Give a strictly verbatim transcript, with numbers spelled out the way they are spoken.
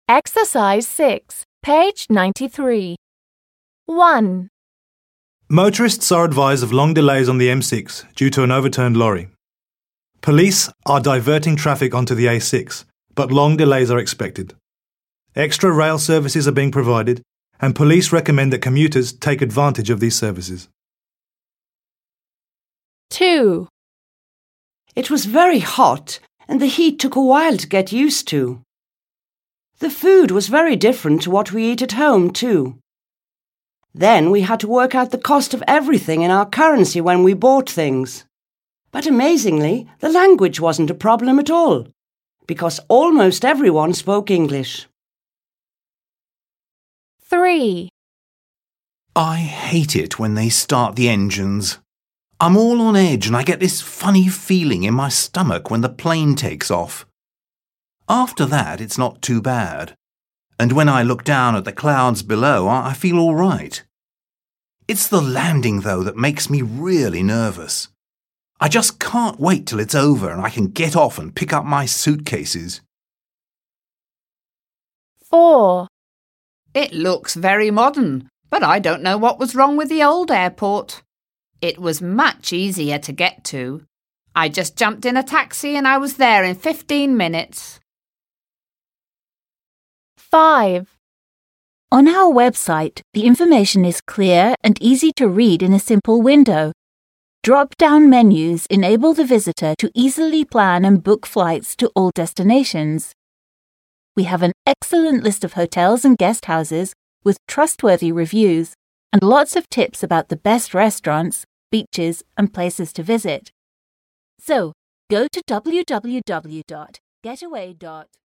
Exercise six, page ninety-three. one. Motorists are advised of long delays on the M six due to an overturned lorry. Police are diverting traffic onto the A six, but long delays are expected. Extra rail services are being provided, and police recommend that commuters take advantage of these services. two. It was very hot and the heat took a while to get used to. The food was very different to what we eat at home too. Then we had to work out the cost of everything in our currency when we bought things. But amazingly, the language wasn't a problem at all, because almost everyone spoke English. three. I hate it when they start the engines. I'm all on edge and I get this funny feeling in my stomach when the plane takes off. After that, it's not too bad. And when I look down at the clouds below, I feel all right. It's the landing, though, that makes me really nervous. I just can't wait till it's over and I can get off and pick up my suitcases. four. It looks very modern, but I don't know what was wrong with the old airport. It was much easier to get to. I just jumped in a taxi and I was there in fifteen minutes. five. On our website, the information is clear and easy to read in a simple window. Drop-down menus enable the visitor to easily plan and book flights to all destinations. We have an excellent list of hotels and guest houses with trustworthy reviews and lots of tips about the best restaurants, beaches and places to visit. So, go to w w w dot getaway dot